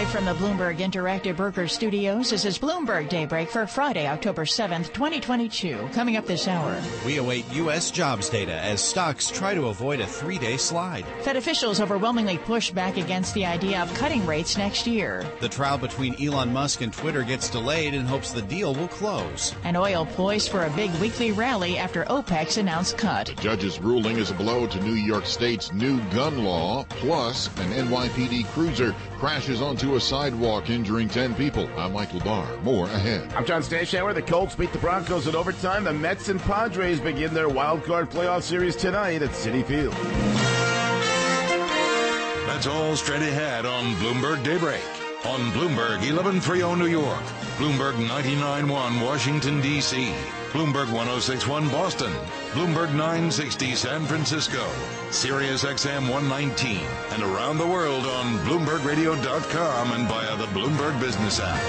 Live from the Bloomberg Interactive Broker Studios, this is Bloomberg Daybreak for Friday, October 7th, 2022. Coming up this hour. We await U.S. jobs data as stocks try to avoid a 3-day slide. Fed officials overwhelmingly push back against the idea of cutting rates next year. The trial between Elon Musk and Twitter gets delayed in hopes the deal will close. And oil poised for a big weekly rally after OPEC's announced cut. The judge's ruling is a blow to New York State's new gun law, plus an NYPD cruiser crashes onto a sidewalk, injuring 10 people. I'm Michael Barr. More ahead. I'm John Stanshauer. The Colts beat the Broncos in overtime. The Mets and Padres begin their wild card playoff series tonight at Citi Field. That's all straight ahead on Bloomberg Daybreak. On Bloomberg 1130 New York, Bloomberg 99.1 Washington, D.C., Bloomberg 106.1 Boston, Bloomberg 960 San Francisco, Sirius XM 119, and around the world on BloombergRadio.com and via the Bloomberg Business app.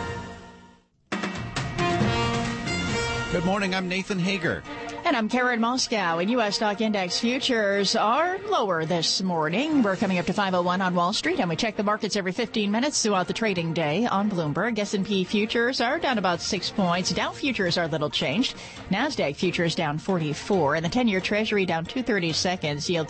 Good morning, I'm Nathan Hager. And I'm Karen Moscow. And U.S. stock index futures are lower this morning. We're coming up to 501 on Wall Street, and we check the markets every 15 minutes throughout the trading day on Bloomberg. S&P futures are down about 6 points. Dow futures are little changed. NASDAQ futures down 44, and the 10-year Treasury down 2/30 seconds, yield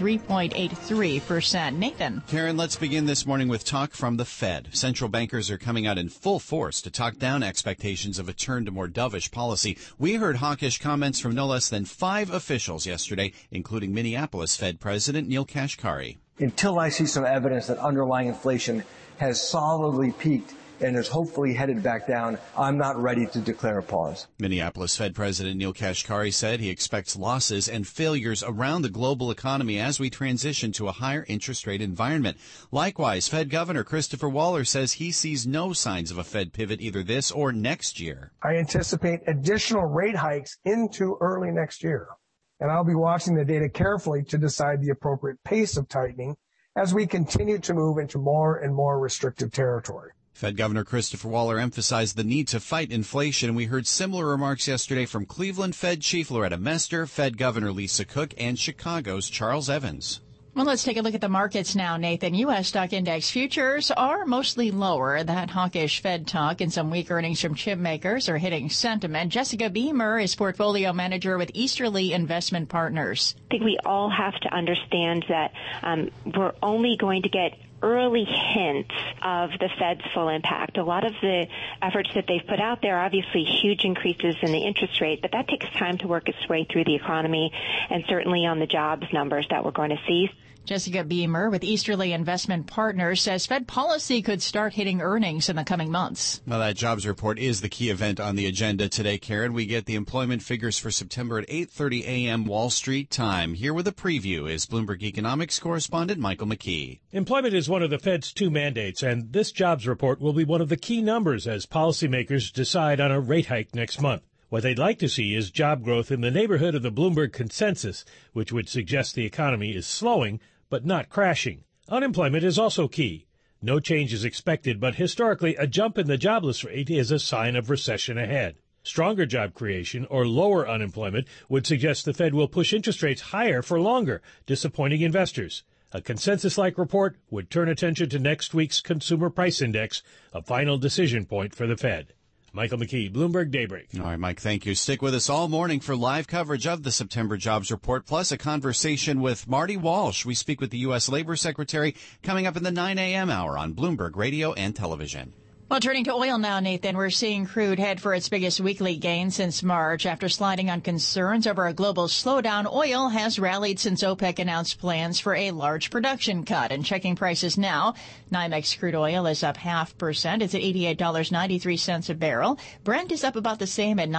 3.83%. Nathan. Karen, let's begin this morning with talk from the Fed. Central bankers are coming out in full force to talk down expectations of a turn to more dovish policy. We heard hawkish comments from no less than 5 officials yesterday, including Minneapolis Fed President Neel Kashkari. Until I see some evidence that underlying inflation has solidly peaked and is hopefully headed back down, I'm not ready to declare a pause. Minneapolis Fed President Neel Kashkari said he expects losses and failures around the global economy as we transition to a higher interest rate environment. Likewise, Fed Governor Christopher Waller says he sees no signs of a Fed pivot either this or next year. I anticipate additional rate hikes into early next year, and I'll be watching the data carefully to decide the appropriate pace of tightening as we continue to move into more and more restrictive territory. Fed Governor Christopher Waller emphasized the need to fight inflation. We heard similar remarks yesterday from Cleveland Fed Chief Loretta Mester, Fed Governor Lisa Cook, and Chicago's Charles Evans. Well, let's take a look at the markets now, Nathan. U.S. stock index futures are mostly lower. That hawkish Fed talk and some weak earnings from chip makers are hitting sentiment. Jessica Beamer is portfolio manager with Easterly Investment Partners. I think we all have to understand that we're only going to get early hints of the Fed's full impact. A lot of the efforts that they've put out there, obviously huge increases in the interest rate, but that takes time to work its way through the economy and certainly on the jobs numbers that we're going to see. Jessica Beamer with Easterly Investment Partners says Fed policy could start hitting earnings in the coming months. Well, that jobs report is the key event on the agenda today, Karen. We get the employment figures for September at 8:30 a.m. Wall Street time. Here with a preview is Bloomberg Economics correspondent Michael McKee. Employment is one of the Fed's 2 mandates, and this jobs report will be one of the key numbers as policymakers decide on a rate hike next month. What they'd like to see is job growth in the neighborhood of the Bloomberg consensus, which would suggest the economy is slowing but not crashing. Unemployment is also key. No change is expected, but historically a jump in the jobless rate is a sign of recession ahead. Stronger job creation or lower unemployment would suggest the Fed will push interest rates higher for longer, disappointing investors. A consensus-like report would turn attention to next week's Consumer Price Index, a final decision point for the Fed. Michael McKee, Bloomberg Daybreak. All right, Mike, thank you. Stick with us all morning for live coverage of the September jobs report, plus a conversation with Marty Walsh. We speak with the U.S. Labor Secretary coming up in the 9 a.m. hour on Bloomberg Radio and Television. Well, turning to oil now, Nathan, we're seeing crude head for its biggest weekly gain since March. After sliding on concerns over a global slowdown, oil has rallied since OPEC announced plans for a large production cut. And checking prices now, NYMEX crude oil is up 0.5%. It's at $88.93 a barrel. Brent is up about the same at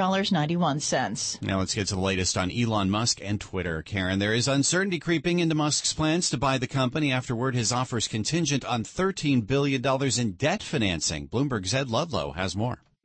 $94.91. Now let's get to the latest on Elon Musk and Twitter. Karen, there is uncertainty creeping into Musk's plans to buy the company after word his offer is contingent on $13 billion in debt financing. Bloomberg's Ed Ludlow has more.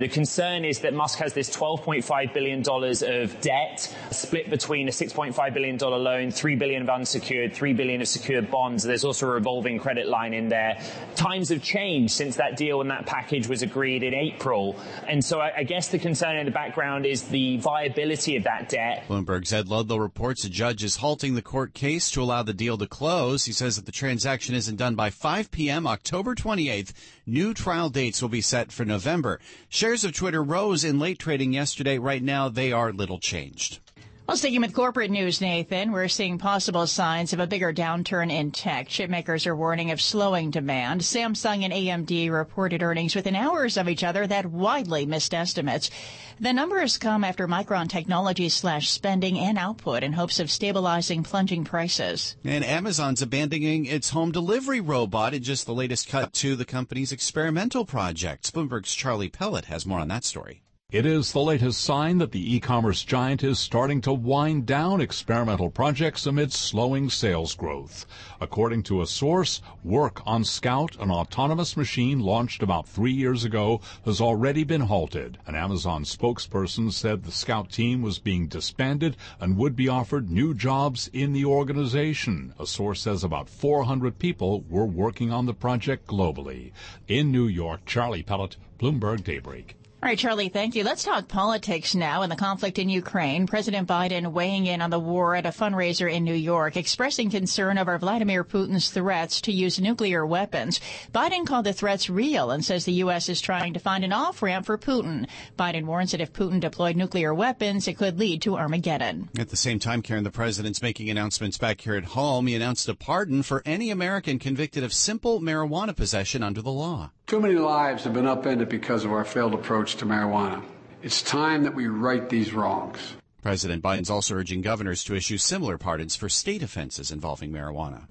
The concern is that Musk has this $12.5 billion of debt split between a $6.5 billion loan, $3 billion of unsecured, $3 billion of secured bonds. There's also a revolving credit line in there. Times have changed since that deal and that package was agreed in April. And so I guess the concern in the background is the viability of that debt. Bloomberg's Ed Ludlow reports a judge is halting the court case to allow the deal to close. He says if the transaction isn't done by 5 p.m. October 28th, new trial dates will be set for November. Shares of Twitter rose in late trading yesterday. Right now, they are little changed. Well, sticking with corporate news, Nathan, we're seeing possible signs of a bigger downturn in tech. Chipmakers are warning of slowing demand. Samsung and AMD reported earnings within hours of each other that widely missed estimates. The numbers come after Micron Technology slashed spending and output in hopes of stabilizing plunging prices. And Amazon's abandoning its home delivery robot in just the latest cut to the company's experimental projects. Bloomberg's Charlie Pellet has more on that story. It is the latest sign that the e-commerce giant is starting to wind down experimental projects amid slowing sales growth. According to a source, work on Scout, an autonomous machine launched about 3 years ago, has already been halted. An Amazon spokesperson said the Scout team was being disbanded and would be offered new jobs in the organization. A source says about 400 people were working on the project globally. In New York, Charlie Pellet, Bloomberg Daybreak. All right, Charlie, thank you. Let's talk politics now and the conflict in Ukraine. President Biden weighing in on the war at a fundraiser in New York, expressing concern over Vladimir Putin's threats to use nuclear weapons. Biden called the threats real and says the U.S. is trying to find an off-ramp for Putin. Biden warns that if Putin deployed nuclear weapons, it could lead to Armageddon. At the same time, Karen, the president's making announcements back here at home. He announced a pardon for any American convicted of simple marijuana possession under the law. Too many lives have been upended because of our failed approach to marijuana. It's time that we right these wrongs. President Biden's also urging governors to issue similar pardons for state offenses involving marijuana.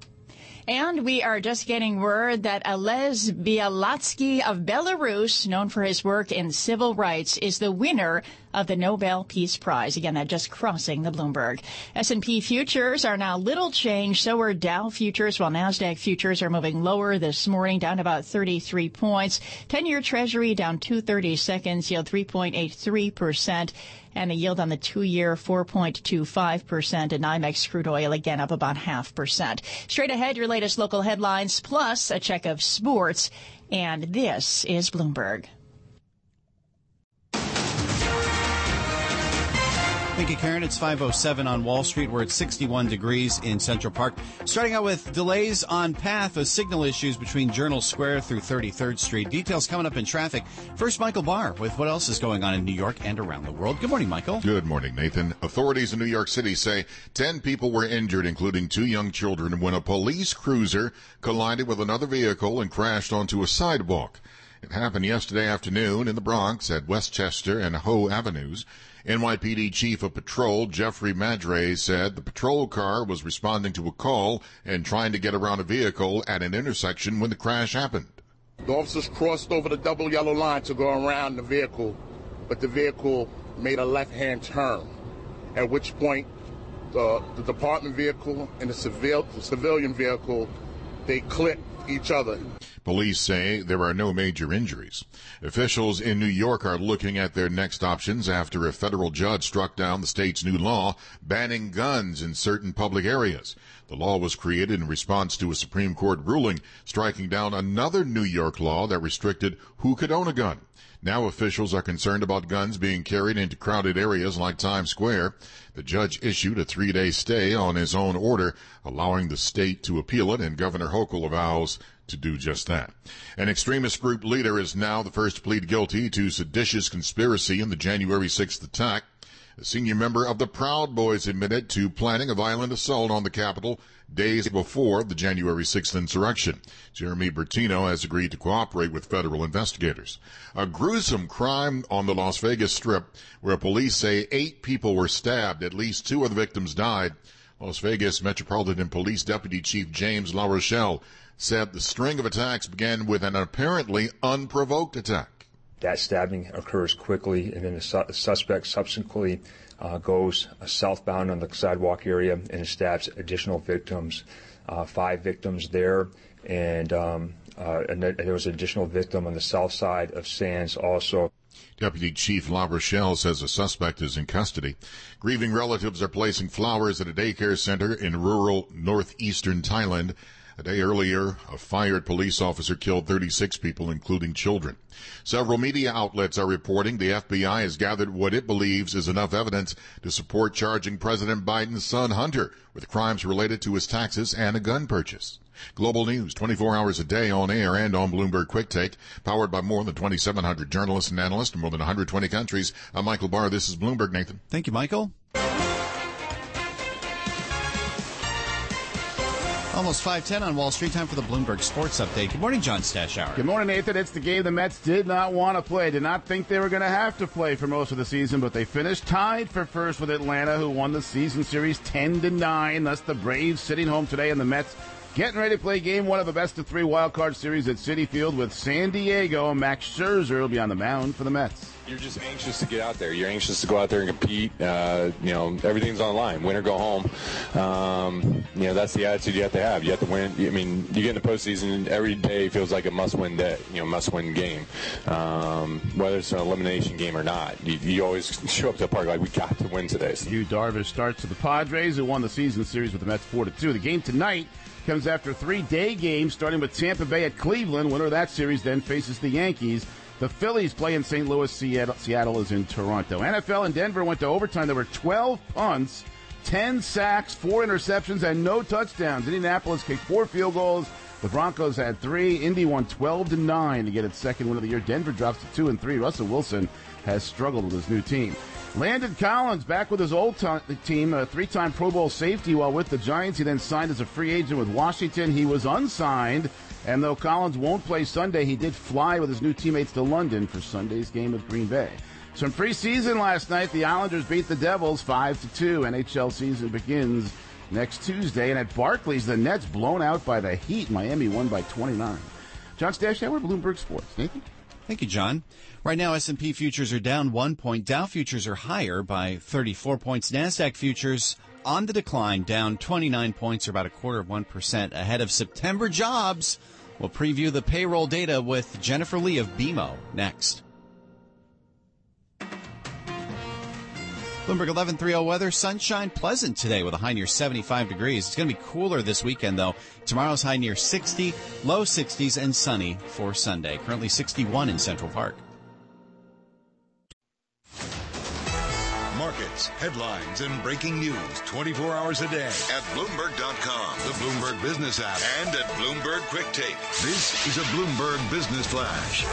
And we are just getting word that Ales Bialatsky of Belarus, known for his work in civil rights, is the winner of the Nobel Peace Prize. Again, that just crossing the Bloomberg. S&P futures are now little changed. So are Dow futures, while NASDAQ futures are moving lower this morning, down about 33 points. 10-year Treasury down 2/32, yield 3.83%. And the yield on the 2-year, 4.25%. And NYMEX crude oil, again, up about 0.5%. Straight ahead, your latest local headlines, plus a check of sports. And this is Bloomberg. Thank you, Karen. It's 5:07 on Wall Street. We're at 61 degrees in Central Park. Starting out with delays on path of signal issues between Journal Square through 33rd Street. Details coming up in traffic. First, Michael Barr with what else is going on in New York and around the world. Good morning, Michael. Good morning, Nathan. Authorities in New York City say 10 people were injured, including 2 young children, when a police cruiser collided with another vehicle and crashed onto a sidewalk. It happened yesterday afternoon in the Bronx at Westchester and Howe Avenues. NYPD Chief of Patrol Jeffrey Madre said the patrol car was responding to a call and trying to get around a vehicle at an intersection when the crash happened. The officers crossed over the double yellow line to go around the vehicle, but the vehicle made a left-hand turn, at which point the department vehicle and the civilian vehicle, they clipped each other. Police say there are no major injuries. Officials in New York are looking at their next options after a federal judge struck down the state's new law banning guns in certain public areas. The law was created in response to a Supreme Court ruling striking down another New York law that restricted who could own a gun. Now officials are concerned about guns being carried into crowded areas like Times Square. The judge issued a 3-day stay on his own order, allowing the state to appeal it, and Governor Hochul vows to do just that. An extremist group leader is now the first to plead guilty to seditious conspiracy in the January 6th attack. A senior member of the Proud Boys admitted to planning a violent assault on the Capitol days before the January 6th insurrection. Jeremy Bertino has agreed to cooperate with federal investigators. A gruesome crime on the Las Vegas Strip where police say 8 people were stabbed. At least 2 of the victims died. Las Vegas Metropolitan Police Deputy Chief James LaRochelle said the string of attacks began with an apparently unprovoked attack. That stabbing occurs quickly, and then the suspect subsequently goes southbound on the sidewalk area and stabs additional victims. 5 victims there, and there was an additional victim on the south side of Sands also. Deputy Chief La Rochelle says a suspect is in custody. Grieving relatives are placing flowers at a daycare center in rural northeastern Thailand. A day earlier, a fired police officer killed 36 people, including children. Several media outlets are reporting the FBI has gathered what it believes is enough evidence to support charging President Biden's son Hunter with crimes related to his taxes and a gun purchase. Global news 24 hours a day on air and on Bloomberg Quick Take, powered by more than 2,700 journalists and analysts in more than 120 countries. I'm Michael Barr. This is Bloomberg, Nathan. Thank you, Michael. Almost 5:10 on Wall Street. Time for the Bloomberg Sports Update. Good morning, John Stashower. Good morning, Nathan. It's the game the Mets did not want to play, did not think they were going to have to play for most of the season, but they finished tied for first with Atlanta, who won the season series 10-9. Thus, the Braves sitting home today, and the Mets getting ready to play game one of the best-of-3 wild-card series at Citi Field with San Diego. Max Scherzer will be on the mound for the Mets. You're just anxious to get out there. You're anxious to go out there and compete. Everything's on the line. Win or go home. That's the attitude you have to have. You have to win. I mean, you get in the postseason, every day feels like a must-win day, must-win game. Whether it's an elimination game or not, you always show up to the park like, we got to win today. So. Yu Darvish starts to the Padres, who won the season series with the Mets 4-2. The game tonight comes after 3-day games, starting with Tampa Bay at Cleveland. Winner of that series then faces the Yankees. The Phillies play in St. Louis. Seattle is in Toronto. NFL in Denver went to overtime. There were 12 punts, 10 sacks, 4 interceptions, and no touchdowns. Indianapolis kicked 4 field goals. The Broncos had 3. Indy won 12-9 to get its second win of the year. Denver drops to 2-3. Russell Wilson has struggled with his new team. Landon Collins back with his old team, a 3-time Pro Bowl safety while with the Giants. He then signed as a free agent with Washington. He was unsigned, and though Collins won't play Sunday, he did fly with his new teammates to London for Sunday's game with Green Bay. Some preseason last night. The Islanders beat the Devils 5-2. NHL season begins next Tuesday, and at Barclays, the Nets blown out by the Heat. Miami won by 29. John Stashower, Bloomberg Sports. Nathan? Thank you, John. Right now, S&P futures are down 1 point. Dow futures are higher by 34 points. NASDAQ futures on the decline, down 29 points, or about 0.25% ahead of September jobs. We'll preview the payroll data with Jennifer Lee of BMO next. Bloomberg 11:30 weather. Sunshine, pleasant today with a high near 75 degrees. It's going to be cooler this weekend, though. Tomorrow's high near 60, low 60s, and sunny for Sunday. Currently 61 in Central Park. Markets, headlines, and breaking news 24 hours a day at Bloomberg.com, the Bloomberg Business app, and at Bloomberg Quick Take. This is a Bloomberg Business Flash.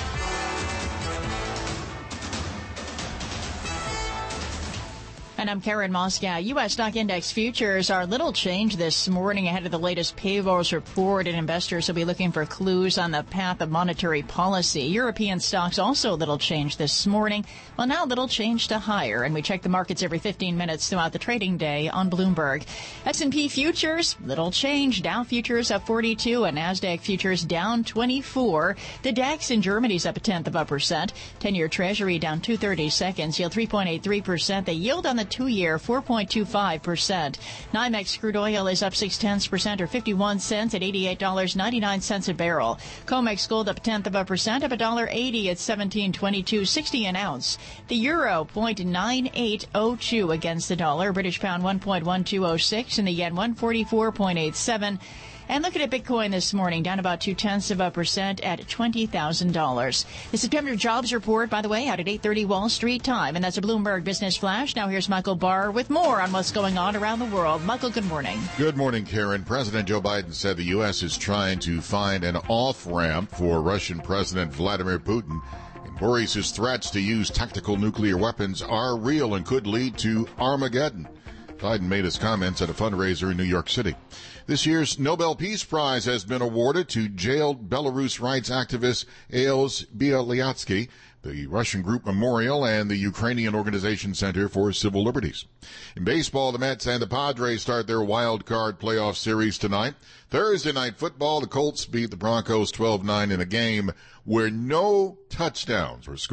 And I'm Karen Moscow. U.S. stock index futures are little change this morning ahead of the latest payrolls report, and investors will be looking for clues on the path of monetary policy. European stocks also little change this morning. Well, now little change to higher, and we check the markets every 15 minutes throughout the trading day on Bloomberg. S&P futures, little change. Dow futures up 42, and NASDAQ futures down 24. The DAX in Germany's up 1/10%. 10-year Treasury down 2/30 seconds, yield 3.83%. The yield on the 2-year 4.25%. NYMEX crude oil is up 0.6% or 51 cents at $88.99 a barrel. COMEX gold up 0.1%, up $1.80 at $17.2260 an ounce. The euro 0.9802 against the dollar. British pound 1.1206, and the yen 144.87. And looking at Bitcoin this morning, down about 0.2% at $20,000. The September jobs report, by the way, out at 8:30 Wall Street time. And that's a Bloomberg Business Flash. Now here's Michael Barr with more on what's going on around the world. Michael, good morning. Good morning, Karen. President Joe Biden said the U.S. is trying to find an off-ramp for Russian President Vladimir Putin, and worries his threats to use tactical nuclear weapons are real and could lead to Armageddon. Biden made his comments at a fundraiser in New York City. This year's Nobel Peace Prize has been awarded to jailed Belarus rights activist Ales Bialyatsky, the Russian Group Memorial, and the Ukrainian Organization Center for Civil Liberties. In baseball, the Mets and the Padres start their wild card playoff series tonight. Thursday night football, the Colts beat the Broncos 12-9 in a game where no touchdowns were scored.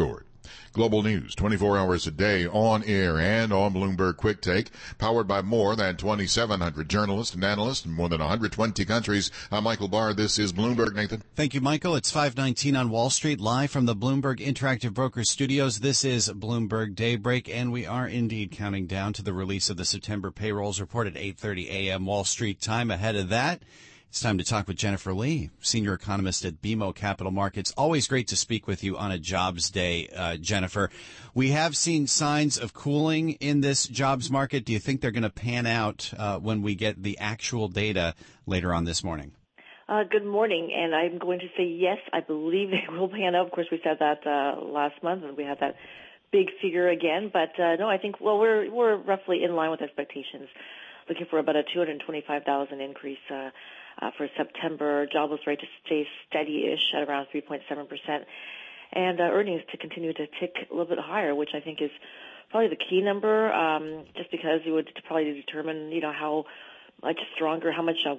Global news 24 hours a day on air and on Bloomberg Quick Take, powered by more than 2,700 journalists and analysts in more than 120 countries. I'm Michael Barr. This is Bloomberg. Nathan. Thank you, Michael. It's 5:19 on Wall Street, live from the Bloomberg Interactive Brokers studios. This is Bloomberg Daybreak, and we are indeed counting down to the release of the September payrolls report at 8:30 a.m. Wall Street time. Ahead of that, it's time to talk with Jennifer Lee, senior economist at BMO Capital Markets. Always great to speak with you on a jobs day, Jennifer. We have seen signs of cooling in this jobs market. Do you think they're going to pan out when we get the actual data later on this morning? Good morning, and I'm going to say yes, I believe they will pan out. Of course, we said that last month, and we had that big figure again. But no, I think we're roughly in line with expectations, looking for about a 225,000 increase for September. Jobless rate to stay steady-ish at around 3.7%, and earnings to continue to tick a little bit higher, which I think is probably the key number, just because you would probably determine, how much stronger, how much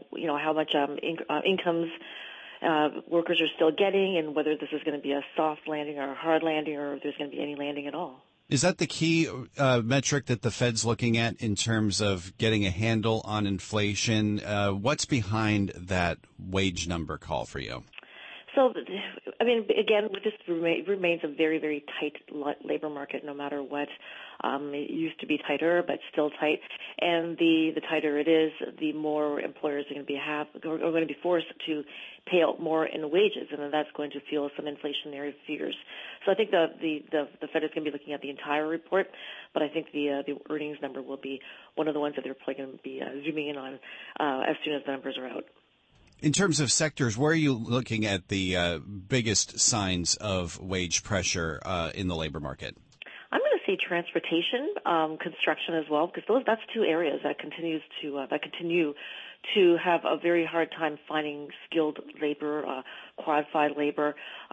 incomes workers are still getting, and whether this is going to be a soft landing or a hard landing, or if there's going to be any landing at all. Is that the key metric that the Fed's looking at in terms of getting a handle on inflation? What's behind that wage number call for you? So, I mean, again, this remains a very, very tight labor market no matter what. It used to be tighter, but still tight. And the tighter it is, the more employers are going to be forced to pay out more in wages, and then that's going to fuel some inflationary figures. So I think the Fed is going to be looking at the entire report, but I think the earnings number will be one of the ones that they're probably going to be zooming in on as soon as the numbers are out. In terms of sectors, where are you looking at the biggest signs of wage pressure in the labor market? I'm going to say transportation, construction as well, because that's two areas that continue to have a very hard time finding skilled labor, qualified labor.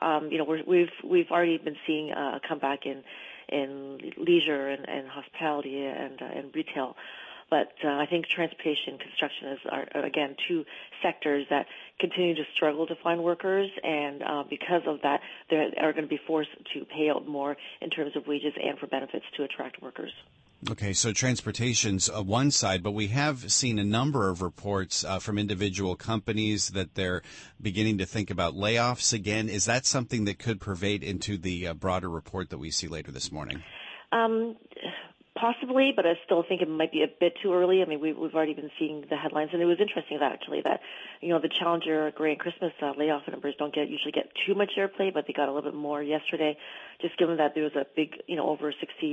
We've already been seeing a comeback in leisure and hospitality and retail. But I think transportation, construction are again two sectors that continue to struggle to find workers, and because of that, they are going to be forced to pay out more in terms of wages and for benefits to attract workers. Okay, so transportation's one side, but we have seen a number of reports from individual companies that they're beginning to think about layoffs again. Is that something that could pervade into the broader report that we see later this morning? Possibly, but I still think it might be a bit too early. I mean, we've already been seeing the headlines, and it was interesting that the Challenger Gray and Christmas layoff numbers don't usually get too much airplay, but they got a little bit more yesterday, just given that there was a big, over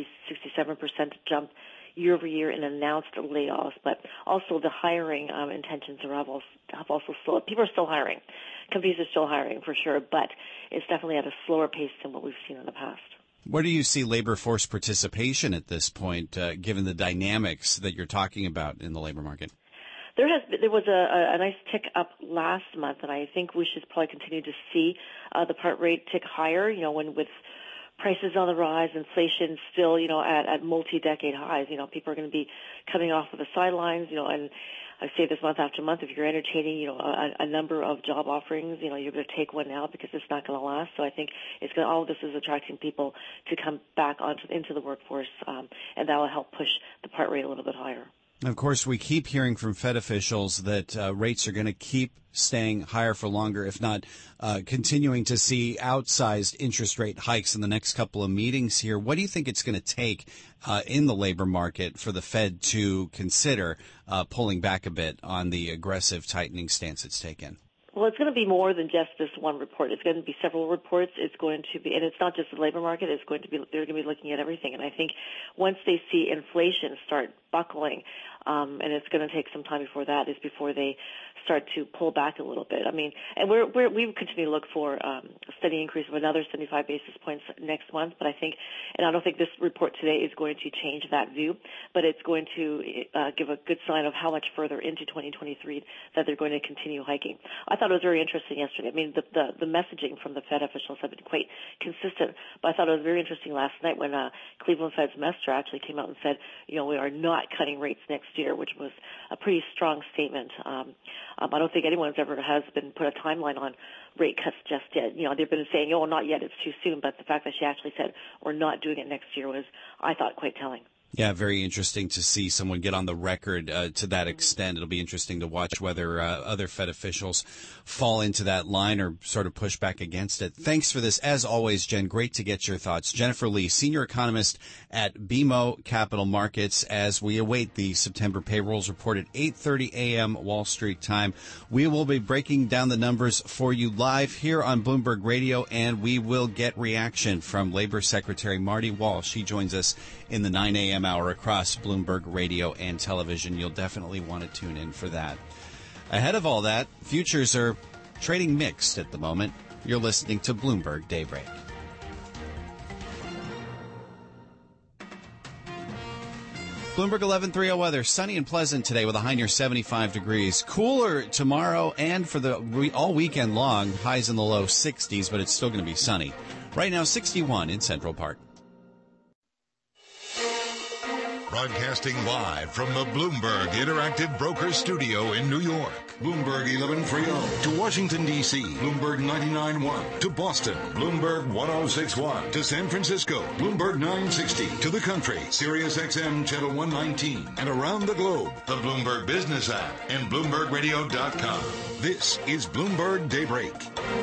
67% jump year over year in announced layoffs, but also the hiring intentions have also slowed. People are still hiring. Companies are still hiring for sure, but it's definitely at a slower pace than what we've seen in the past. Where do you see labor force participation at this point, given the dynamics that you're talking about in the labor market? There was a nice tick up last month, and I think we should probably continue to see the part rate tick higher. When with prices on the rise, inflation still at multi-decade highs. People are going to be coming off of the sidelines. And I say this month after month, if you're entertaining, a number of job offerings, you're going to take one now because it's not going to last. So I think all of this is attracting people to come back into the workforce, and that will help push the part rate a little bit higher. Of course, we keep hearing from Fed officials that rates are going to keep staying higher for longer, if not continuing to see outsized interest rate hikes in the next couple of meetings here. What do you think it's going to take in the labor market for the Fed to consider pulling back a bit on the aggressive tightening stance it's taken? Well, it's going to be more than just this one report. It's going to be several reports. It's going to be, and it's not just the labor market. They're going to be looking at everything. And I think once they see inflation start buckling, and it's going to take some time before they start to pull back a little bit. I mean, and we continue to look for a steady increase of another 75 basis points next month. But I don't think this report today is going to change that view, but it's going to give a good sign of how much further into 2023 that they're going to continue hiking. I thought it was very interesting yesterday. I mean, the messaging from the Fed officials have been quite consistent, but I thought it was very interesting last night when Cleveland Fed's Mestre actually came out and said, we are not cutting rates next year, which was a pretty strong statement. I don't think anyone's ever has been put a timeline on rate cuts just yet. You know, they've been saying, oh, not yet, it's too soon, but the fact that she actually said we're not doing it next year was, I thought, quite telling. Yeah, very interesting to see someone get on the record to that extent. It'll be interesting to watch whether other Fed officials fall into that line or sort of push back against it. Thanks for this. As always, Jen, great to get your thoughts. Jennifer Lee, senior economist at BMO Capital Markets, as we await the September payrolls report at 8:30 a.m. Wall Street time. We will be breaking down the numbers for you live here on Bloomberg Radio, and we will get reaction from Labor Secretary Marty Walsh. She joins us in the 9 a.m. hour across Bloomberg Radio and television. You'll definitely want to tune in for that. Ahead of all that, futures are trading mixed at the moment. You're listening to Bloomberg Daybreak. Bloomberg 11:30 weather. Sunny and pleasant today with a high near 75 degrees. Cooler tomorrow and for the all weekend long. Highs in the low 60s, but it's still going to be sunny. Right now, 61 in Central Park. Broadcasting live from the Bloomberg Interactive Brokers Studio in New York. Bloomberg 1130 to Washington, D.C. Bloomberg 99.1 to Boston. Bloomberg 1061 to San Francisco. Bloomberg 960 to the country. Sirius XM Channel 119. And around the globe, the Bloomberg Business app and BloombergRadio.com. This is Bloomberg Daybreak.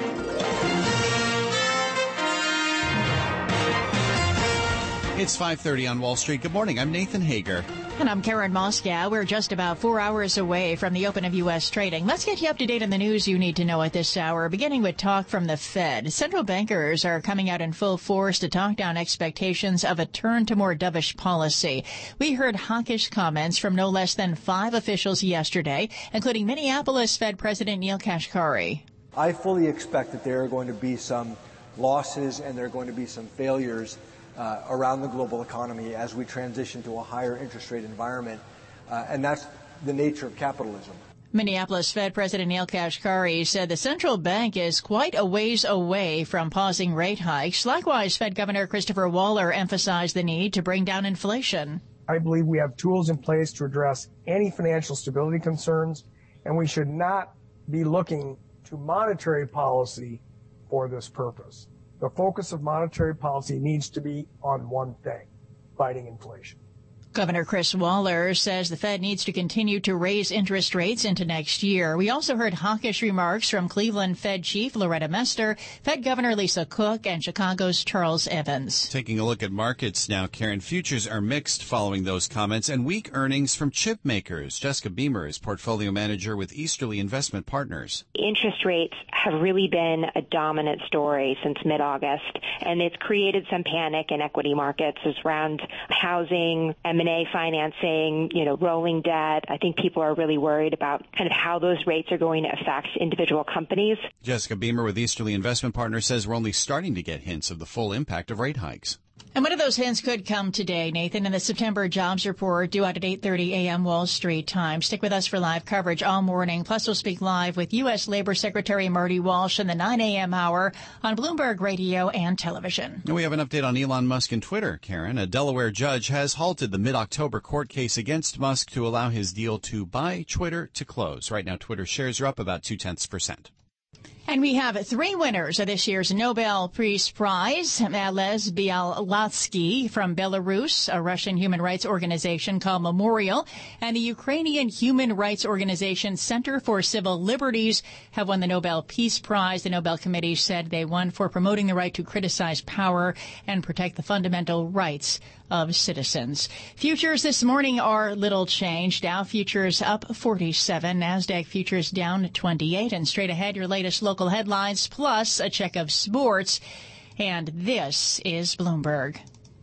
It's 5:30 on Wall Street. Good morning. I'm Nathan Hager. And I'm Karen Moscow. We're just about 4 hours away from the open of U.S. trading. Let's get you up to date on the news you need to know at this hour, beginning with talk from the Fed. Central bankers are coming out in full force to talk down expectations of a turn to more dovish policy. We heard hawkish comments from no less than 5 officials yesterday, including Minneapolis Fed President Neel Kashkari. I fully expect that there are going to be some losses and there are going to be some failures around the global economy as we transition to a higher interest rate environment, and that's the nature of capitalism. Minneapolis Fed President Neel Kashkari said the central bank is quite a ways away from pausing rate hikes. Likewise, Fed Governor Christopher Waller emphasized the need to bring down inflation. I believe we have tools in place to address any financial stability concerns, and we should not be looking to monetary policy for this purpose. The focus of monetary policy needs to be on one thing, fighting inflation. Governor Chris Waller says the Fed needs to continue to raise interest rates into next year. We also heard hawkish remarks from Cleveland Fed Chief Loretta Mester, Fed Governor Lisa Cook, and Chicago's Charles Evans. Taking a look at markets now, Karen, futures are mixed following those comments and weak earnings from chip makers. Jessica Beamer is portfolio manager with Easterly Investment Partners. Interest rates have really been a dominant story since mid-August, and it's created some panic in equity markets around housing, M&A financing, rolling debt. I think people are really worried about kind of how those rates are going to affect individual companies. Jessica Beamer with Easterly Investment Partners says we're only starting to get hints of the full impact of rate hikes. And one of those hints could come today, Nathan, in the September jobs report due out at 8:30 a.m. Wall Street time. Stick with us for live coverage all morning. Plus, we'll speak live with U.S. Labor Secretary Marty Walsh in the 9 a.m. hour on Bloomberg Radio and television. And we have an update on Elon Musk and Twitter, Karen. A Delaware judge has halted the mid-October court case against Musk to allow his deal to buy Twitter to close. Right now, Twitter shares are up about 0.2%. And we have 3 winners of this year's Nobel Peace Prize. Ales Bialatsky from Belarus, a Russian human rights organization called Memorial, and the Ukrainian human rights organization Center for Civil Liberties have won the Nobel Peace Prize. The Nobel Committee said they won for promoting the right to criticize power and protect the fundamental rights of citizens. Futures this morning are little changed. Dow futures up 47, NASDAQ futures down 28, and straight ahead your latest local headlines plus a check of sports. And this is Bloomberg.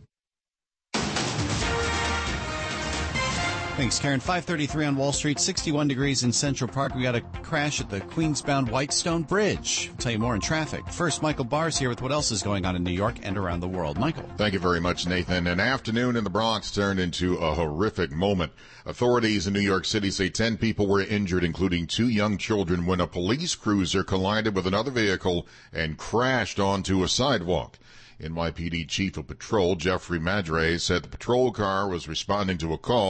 Thanks, Karen. 5:33 on Wall Street, 61 degrees in Central Park. We got a crash at the Queens-bound Whitestone Bridge. I'll tell you more in traffic. First, Michael Barr's here with what else is going on in New York and around the world. Michael. Thank you very much, Nathan. An afternoon in the Bronx turned into a horrific moment. Authorities in New York City say 10 people were injured, including 2 young children, when a police cruiser collided with another vehicle and crashed onto a sidewalk. NYPD Chief of Patrol Jeffrey Madre said the patrol car was responding to a call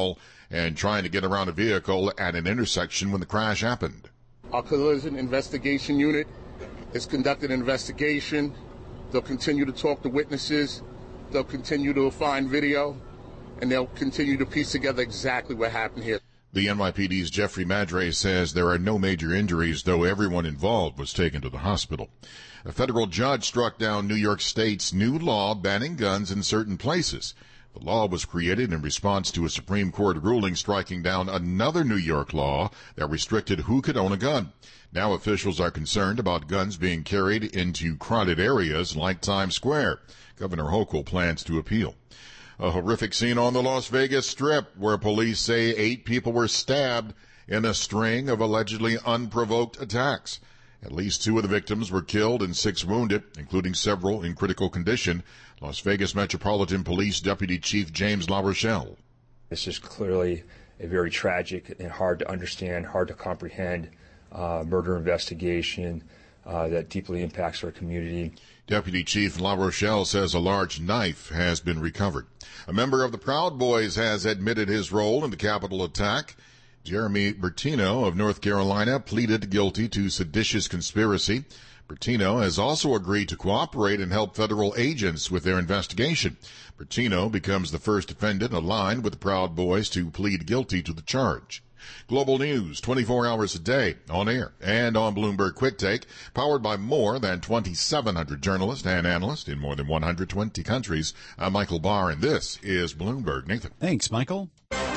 and trying to get around a vehicle at an intersection when the crash happened. Our collision investigation unit has conducted an investigation. They'll continue to talk to witnesses. They'll continue to find video, and they'll continue to piece together exactly what happened here. The NYPD's Jeffrey Madre says there are no major injuries, though everyone involved was taken to the hospital. A federal judge struck down New York State's new law banning guns in certain places. The law was created in response to a Supreme Court ruling striking down another New York law that restricted who could own a gun. Now officials are concerned about guns being carried into crowded areas like Times Square. Governor Hochul plans to appeal. A horrific scene on the Las Vegas Strip where police say 8 people were stabbed in a string of allegedly unprovoked attacks. At least 2 of the victims were killed and 6 wounded, including several in critical condition. Las Vegas Metropolitan Police Deputy Chief James LaRochelle. This is clearly a very tragic and hard to understand, hard to comprehend murder investigation that deeply impacts our community. Deputy Chief LaRochelle says a large knife has been recovered. A member of the Proud Boys has admitted his role in the Capitol attack. Jeremy Bertino of North Carolina pleaded guilty to seditious conspiracy. Bertino has also agreed to cooperate and help federal agents with their investigation. Bertino becomes the first defendant aligned with the Proud Boys to plead guilty to the charge. Global news 24 hours a day, on air and on Bloomberg Quick Take, powered by more than 2,700 journalists and analysts in more than 120 countries. I'm Michael Barr, and this is Bloomberg. Nathan. Thanks, Michael.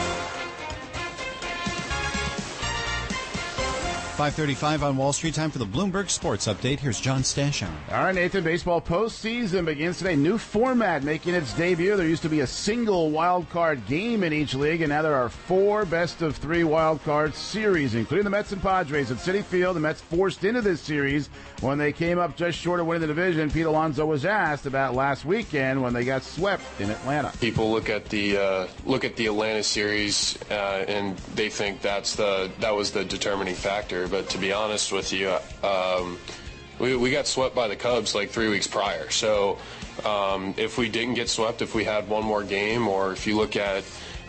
5:35 on Wall Street. Time for the Bloomberg Sports Update. Here's John Stashon. All right, Nathan. Baseball postseason begins today. New format making its debut. There used to be a single wild card game in each league, and now there are 4 best-of-3 wild card series, including the Mets and Padres at Citi Field. The Mets forced into this series when they came up just short of winning the division. Pete Alonso was asked about last weekend when they got swept in Atlanta. People look at the Atlanta series and they think that was the determining factor. But to be honest with you, we got swept by the Cubs like 3 weeks prior. So if we didn't get swept, if we had one more game, or if you look at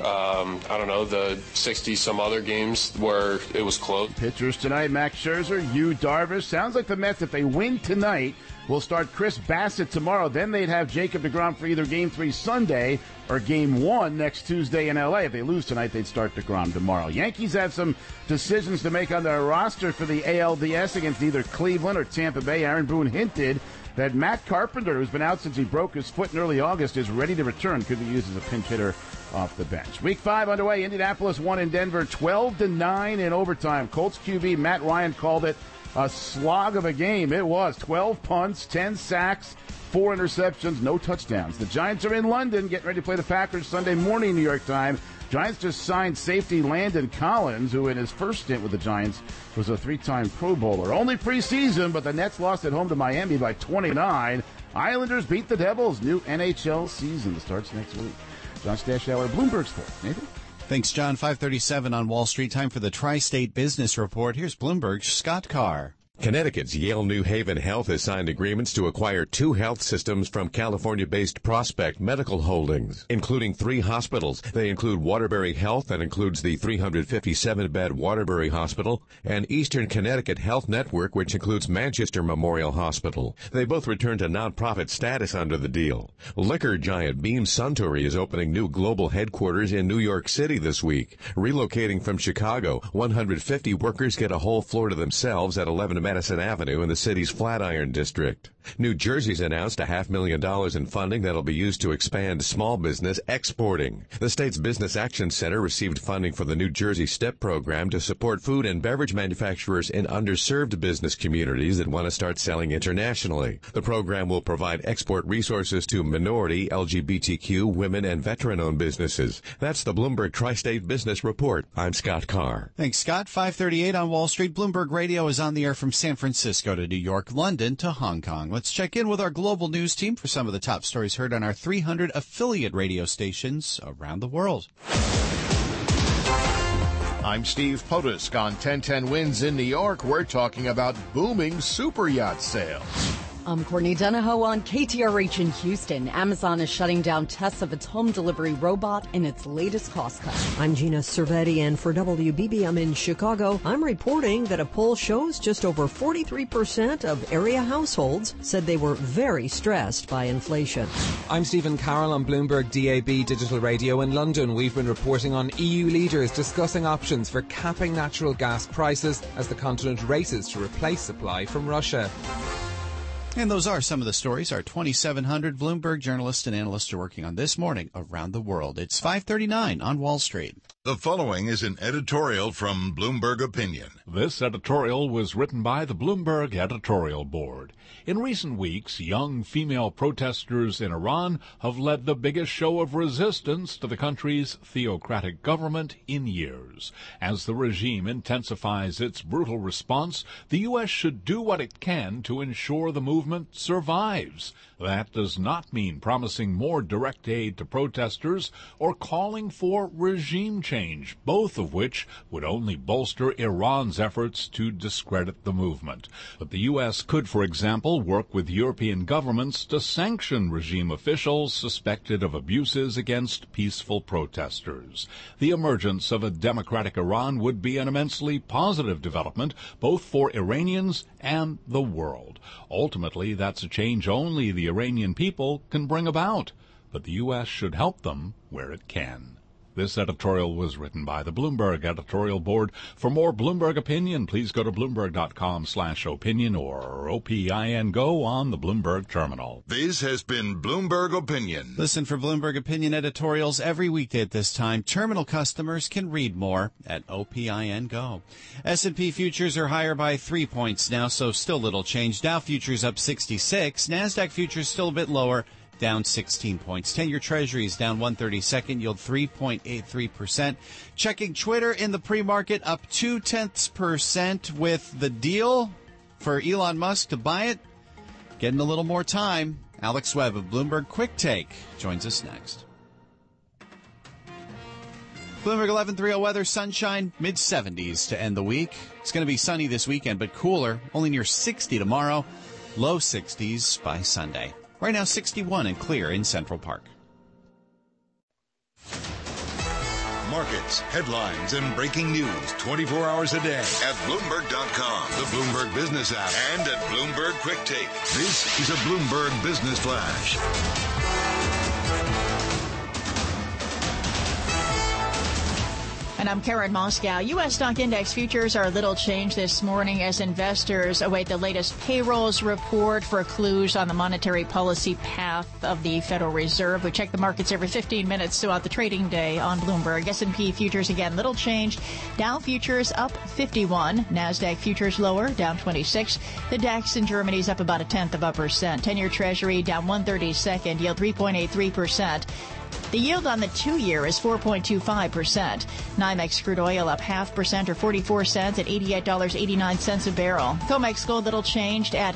the 60-some other games where it was close. Pitchers tonight, Max Scherzer, Yu Darvish. Sounds like the Mets, if they win tonight, will start Chris Bassett tomorrow. Then they'd have Jacob deGrom for either Game 3 Sunday or Game 1 next Tuesday in L.A. If they lose tonight, they'd start deGrom tomorrow. Yankees have some decisions to make on their roster for the ALDS against either Cleveland or Tampa Bay. Aaron Boone hinted that Matt Carpenter, who's been out since he broke his foot in early August, is ready to return. Could be used as a pinch hitter off the bench. Week 5 underway. Indianapolis won in Denver 12-9 in overtime. Colts QB Matt Ryan called it a slog of a game. It was 12 punts, 10 sacks, 4 interceptions, no touchdowns. The Giants are in London getting ready to play the Packers Sunday morning, New York time. Giants just signed safety Landon Collins, who in his first stint with the Giants was a 3-time Pro Bowler. Only preseason, but the Nets lost at home to Miami by 29. Islanders beat the Devils. New NHL season starts next week. John Stashauer, Bloomberg Sports. Nathan? Thanks, John. 5:37 on Wall Street. Time for the Tri-State Business Report. Here's Bloomberg's Scott Carr. Connecticut's Yale New Haven Health has signed agreements to acquire 2 health systems from California-based Prospect Medical Holdings, including 3 hospitals. They include Waterbury Health, that includes the 357-bed Waterbury Hospital, and Eastern Connecticut Health Network, which includes Manchester Memorial Hospital. They both return to nonprofit status under the deal. Liquor giant Beam Suntory is opening new global headquarters in New York City this week. Relocating from Chicago, 150 workers get a whole floor to themselves at 11 Madison Avenue in the city's Flatiron District. New Jersey's announced $500,000 in funding that'll be used to expand small business exporting. The state's Business Action Center received funding for the New Jersey STEP program to support food and beverage manufacturers in underserved business communities that want to start selling internationally. The program will provide export resources to minority, LGBTQ, women, and veteran-owned businesses. That's the Bloomberg Tri-State Business Report. I'm Scott Carr. Thanks, Scott. 5:38 on Wall Street. Bloomberg Radio is on the air from San Francisco to New York, London to Hong Kong. Let's check in with our global news team for some of the top stories heard on our 300 affiliate radio stations around the world. I'm Steve Potusk on 1010 Wins in New York. We're talking about booming super yacht sales. I'm Courtney Donahoe on KTRH in Houston. Amazon is shutting down tests of its home delivery robot in its latest cost cut. I'm Gina Cervetti, and for WBB, I'm in Chicago. I'm reporting that a poll shows just over 43% of area households said they were very stressed by inflation. I'm Stephen Carroll on Bloomberg DAB Digital Radio in London. We've been reporting on EU leaders discussing options for capping natural gas prices as the continent races to replace supply from Russia. And those are some of the stories our 2,700 Bloomberg journalists and analysts are working on this morning around the world. It's 5:39 on Wall Street. The following is an editorial from Bloomberg Opinion. This editorial was written by the Bloomberg Editorial Board. In recent weeks, young female protesters in Iran have led the biggest show of resistance to the country's theocratic government in years. As the regime intensifies its brutal response, the U.S. should do what it can to ensure the movement survives. That does not mean promising more direct aid to protesters or calling for regime change, both of which would only bolster Iran's efforts to discredit the movement. But the U.S. could, for example, work with European governments to sanction regime officials suspected of abuses against peaceful protesters. The emergence of a democratic Iran would be an immensely positive development, both for Iranians and the world. Ultimately, that's a change only the Iranian people can bring about, but the U.S. should help them where it can. This editorial was written by the Bloomberg Editorial Board. For more Bloomberg Opinion, please go to Bloomberg.com/opinion or OPIN Go on the Bloomberg Terminal. This has been Bloomberg Opinion. Listen for Bloomberg Opinion editorials every weekday at this time. Terminal customers can read more at OPIN Go. S&P futures are higher by 3 points now, so still little change. Dow futures up 66. NASDAQ futures still a bit lower, down 16 points. 10-year Treasuries down 1/32, yield 3.83%. Checking Twitter in the pre-market, up 0.2% with the deal for Elon Musk to buy it getting a little more time. Alex Webb of Bloomberg Quick Take joins us next. Bloomberg 11:30 weather, sunshine, mid-70s to end the week. It's going to be sunny this weekend, but cooler, only near 60 tomorrow, low 60s by Sunday. Right now, 61 and clear in Central Park. Markets, headlines, and breaking news 24 hours a day at Bloomberg.com, the Bloomberg Business app, and at Bloomberg Quick Take. This is a Bloomberg Business Flash. And I'm Karen Moscow. U.S. stock index futures are a little changed this morning as investors await the latest payrolls report for clues on the monetary policy path of the Federal Reserve. We check the markets every 15 minutes throughout the trading day on Bloomberg. S&P futures again, little change. Dow futures up 51. NASDAQ futures lower, down 26. The DAX in Germany is up about 0.1%. 10-year Treasury down 1/32, yield 3.83%. The yield on the 2-year is 4.25%. NYMEX crude oil up 0.5% or 44 cents at $88.89 a barrel. COMEX gold little changed at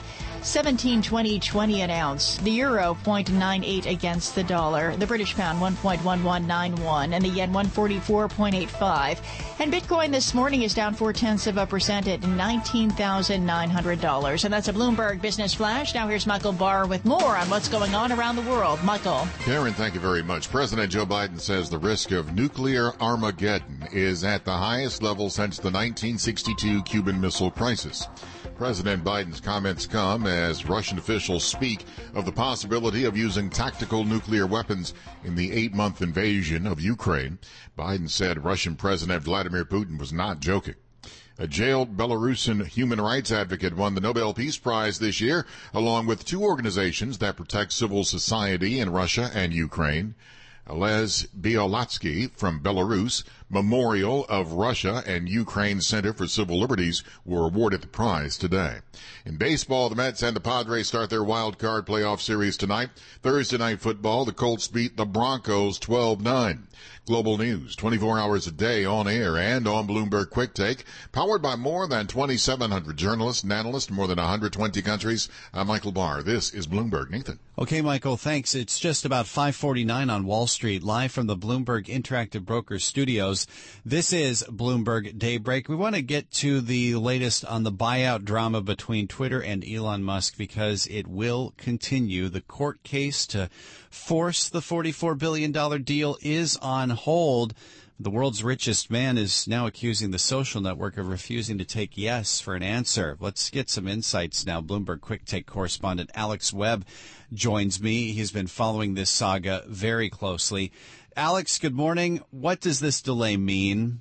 $17.20 an ounce. The euro 0.98 against the dollar. The British pound 1.1191 and the yen 144.85. And Bitcoin this morning is down 0.4% at $19,900. And that's a Bloomberg Business Flash. Now here's Michael Barr with more on what's going on around the world. Michael. Karen, thank you very much. President Joe Biden says the risk of nuclear Armageddon is at the highest level since the 1962 Cuban Missile Crisis. President Biden's comments come as Russian officials speak of the possibility of using tactical nuclear weapons in the 8-month invasion of Ukraine. Biden said Russian President Vladimir Putin was not joking. A jailed Belarusian human rights advocate won the Nobel Peace Prize this year, along with 2 organizations that protect civil society in Russia and Ukraine. Les Bialatsky from Belarus, Memorial of Russia and Ukraine Center for Civil Liberties were awarded the prize today. In baseball, the Mets and the Padres start their wild card playoff series tonight. Thursday night football, the Colts beat the Broncos 12-9. Global news, 24 hours a day on air and on Bloomberg Quick Take, powered by more than 2,700 journalists and analysts in more than 120 countries. I'm Michael Barr. This is Bloomberg. Nathan. Okay, Michael, thanks. It's just about 5:49 on Wall Street, live from the Bloomberg Interactive Brokers studios. goes. This is Bloomberg Daybreak. We want to get to the latest on the buyout drama between Twitter and Elon Musk because it will continue. The court case to force the $44 billion deal is on hold. The world's richest man is now accusing the social network of refusing to take yes for an answer. Let's get some insights now. Bloomberg Quick Take correspondent Alex Webb joins me. He's been following this saga very closely. Alex, good morning. What does this delay mean?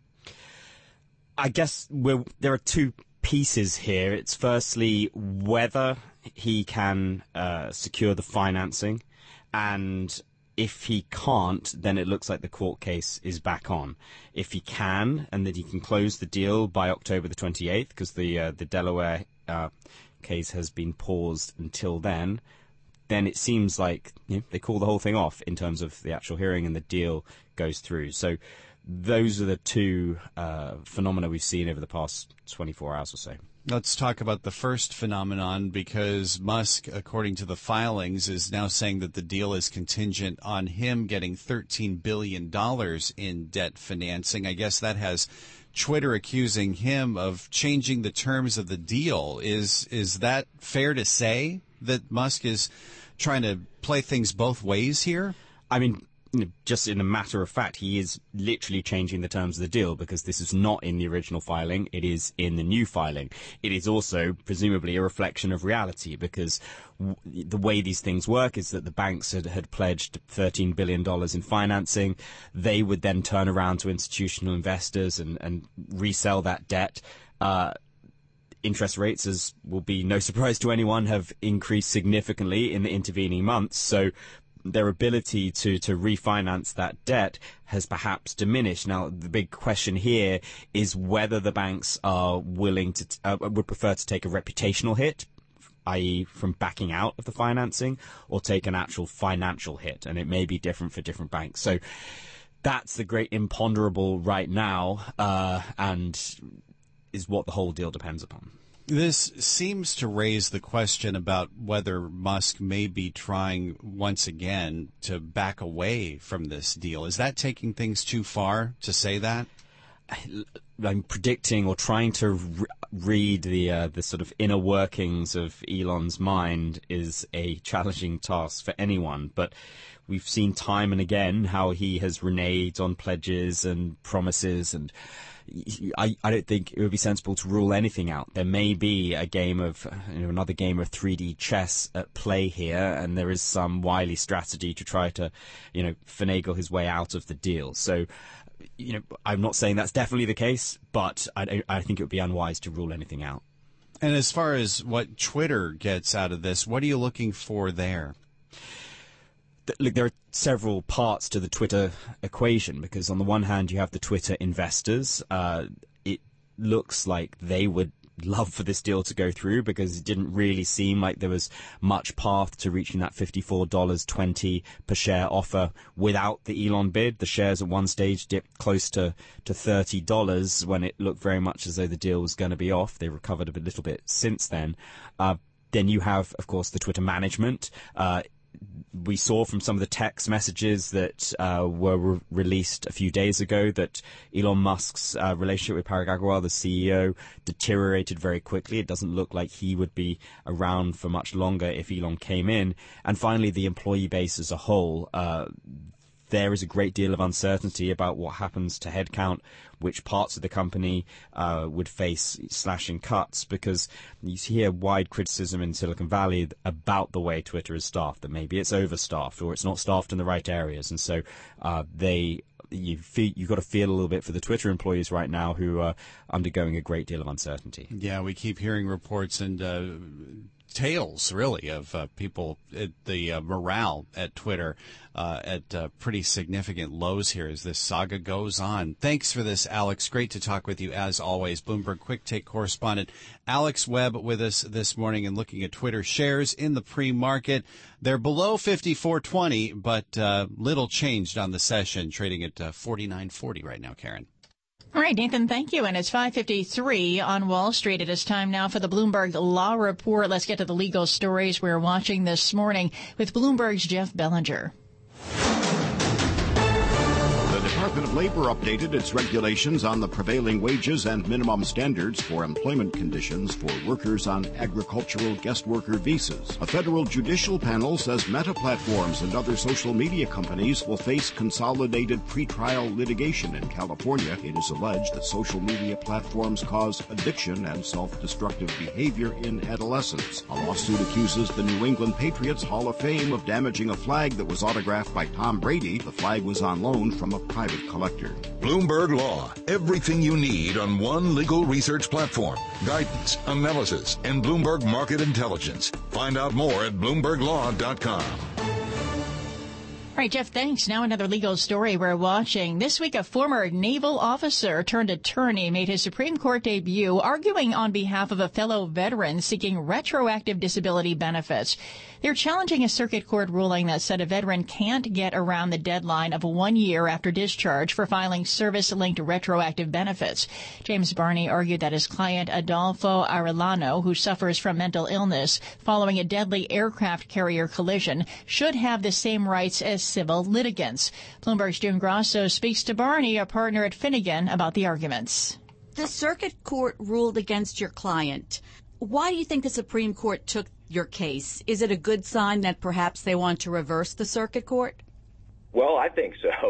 I guess there are two pieces here. It's firstly whether he can secure the financing, and if he can't, then it looks like the court case is back on. If he can, and that he can close the deal by October the 28th, because the Delaware case has been paused until then it seems like they call the whole thing off in terms of the actual hearing and the deal goes through. So those are the two phenomena we've seen over the past 24 hours or so. Let's talk about the first phenomenon, because Musk, according to the filings, is now saying that the deal is contingent on him getting $13 billion in debt financing. I guess that has Twitter accusing him of changing the terms of the deal. Is that fair to say, that Musk is trying to play things both ways here? I mean, just in a matter of fact, he is literally changing the terms of the deal, because this is not in the original filing. It is in the new filing. It is also presumably a reflection of reality, because the way these things work is that the banks had pledged $13 billion in financing. They would then turn around to institutional investors and resell that debt. Interest rates, as will be no surprise to anyone, have increased significantly in the intervening months. So their ability to refinance that debt has perhaps diminished. Now, the big question here is whether the banks are willing to would prefer to take a reputational hit, i.e. from backing out of the financing, or take an actual financial hit. And it may be different for different banks. So that's the great imponderable right now, and is what the whole deal depends upon. This seems to raise the question about whether Musk may be trying once again to back away from this deal. Is that taking things too far to say that? I'm predicting or trying to read the sort of inner workings of Elon's mind is a challenging task for anyone, but we've seen time and again how he has reneged on pledges and promises, and I don't think it would be sensible to rule anything out. There may be a game of, another game of 3D chess at play here, and there is some wily strategy to try to, finagle his way out of the deal. So, I'm not saying that's definitely the case, but I think it would be unwise to rule anything out. And as far as what Twitter gets out of this, what are you looking for there? Look, there are several parts to the Twitter equation, because on the one hand, you have the Twitter investors. It looks like they would love for this deal to go through, because it didn't really seem like there was much path to reaching that $54.20 per share offer without the Elon bid. The shares at one stage dipped close to $30 when it looked very much as though the deal was going to be off. They recovered a little bit since then. Then you have, of course, the Twitter management. We saw from some of the text messages that were released a few days ago that Elon Musk's relationship with Parag Agrawal, the CEO, deteriorated very quickly. It doesn't look like he would be around for much longer if Elon came in. And finally, the employee base as a whole. There is a great deal of uncertainty about what happens to headcount, which parts of the company would face slashing cuts, because you hear wide criticism in Silicon Valley about the way Twitter is staffed, that maybe it's overstaffed or it's not staffed in the right areas. And so you've got to feel a little bit for the Twitter employees right now who are undergoing a great deal of uncertainty. Yeah, we keep hearing reports and tales, really, of people, the morale at Twitter at pretty significant lows here as this saga goes on. Thanks for this, Alex. Great to talk with you, as always. Bloomberg Quick Take correspondent Alex Webb with us this morning, and looking at Twitter shares in the pre-market. They're below 54.20, but little changed on the session, trading at 49.40 right now, Karen. All right, Nathan, thank you. And it's 5:53 on Wall Street. It is time now for the Bloomberg Law Report. Let's get to the legal stories we're watching this morning with Bloomberg's Jeff Bellinger. The Department Department of Labor updated its regulations on the prevailing wages and minimum standards for employment conditions for workers on agricultural guest worker visas. A federal judicial panel says Meta platforms and other social media companies will face consolidated pretrial litigation in California. It is alleged that social media platforms cause addiction and self-destructive behavior in adolescents. A lawsuit accuses the New England Patriots Hall of Fame of damaging a flag that was autographed by Tom Brady. The flag was on loan from a private collector. Bloomberg Law. Everything you need on one legal research platform. Guidance, analysis, and Bloomberg Market Intelligence. Find out more at BloombergLaw.com. All right, Jeff, thanks. Now another legal story we're watching. This week, a former naval officer turned attorney made his Supreme Court debut, arguing on behalf of a fellow veteran seeking retroactive disability benefits. They're challenging a circuit court ruling that said a veteran can't get around the deadline of 1 year after discharge for filing service-linked retroactive benefits. James Barney argued that his client, Adolfo Arellano, who suffers from mental illness following a deadly aircraft carrier collision, should have the same rights as civil litigants. Bloomberg's June Grasso speaks to Barney, a partner at Finnegan, about the arguments. The circuit court ruled against your client. Why do you think the Supreme Court took your case? Is it a good sign that perhaps they want to reverse the circuit court? Well, I think so.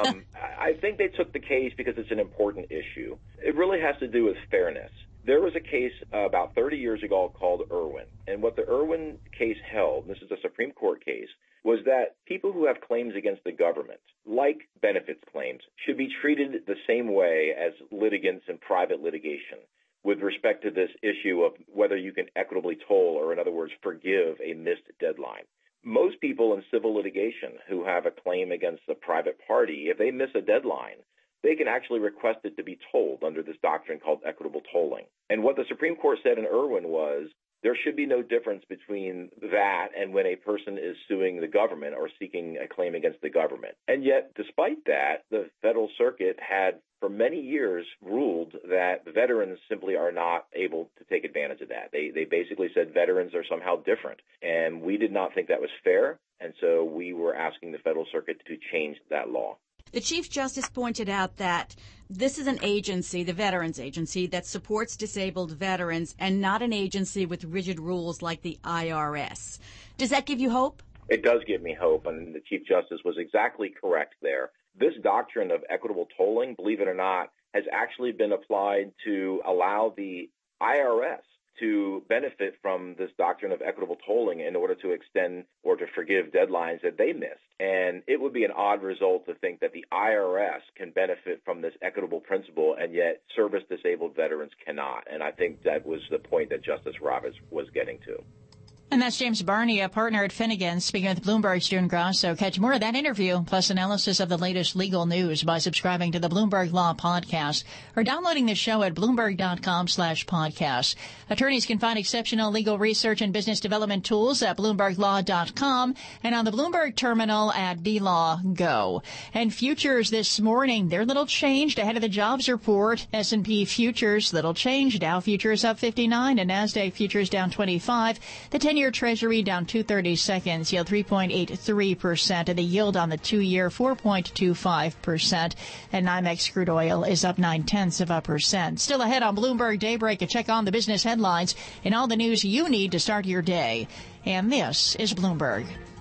I think they took the case because it's an important issue. It really has to do with fairness. There was a case about 30 years ago called Irwin, and what the Irwin case held, this is a Supreme Court case, was that people who have claims against the government, like benefits claims, should be treated the same way as litigants in private litigation with respect to this issue of whether you can equitably toll, or in other words, forgive a missed deadline. Most people in civil litigation who have a claim against a private party, if they miss a deadline, they can actually request it to be tolled under this doctrine called equitable tolling. And what the Supreme Court said in Irwin was there should be no difference between that and when a person is suing the government or seeking a claim against the government. And yet, despite that, the Federal Circuit had for many years ruled that veterans simply are not able to take advantage of that. They basically said veterans are somehow different. And we did not think that was fair. And so we were asking the Federal Circuit to change that law. The Chief Justice pointed out that this is an agency, the Veterans Agency, that supports disabled veterans and not an agency with rigid rules like the IRS. Does that give you hope? It does give me hope, and the Chief Justice was exactly correct there. This doctrine of equitable tolling, believe it or not, has actually been applied to allow the IRS to benefit from this doctrine of equitable tolling in order to extend or to forgive deadlines that they missed. And it would be an odd result to think that the IRS can benefit from this equitable principle and yet service-disabled veterans cannot. And I think that was the point that Justice Roberts was getting to. And that's James Barney, a partner at Finnegan, speaking with Bloomberg's June Grasso. Catch more of that interview, plus analysis of the latest legal news by subscribing to the Bloomberg Law Podcast or downloading the show at Bloomberg.com/podcast. Attorneys can find exceptional legal research and business development tools at BloombergLaw.com and on the Bloomberg terminal at BLaw Go. And futures this morning, they're little changed ahead of the jobs report. S&P futures, little change. Dow futures up 59 and NASDAQ futures down 25. The 10-year Treasury down 2/30 seconds, yield 3.83%, and the yield on the 2-year 4.25%. And NYMEX crude oil is up 0.9%. Still ahead on Bloomberg Daybreak, a check on the business headlines and all the news you need to start your day. And this is Bloomberg.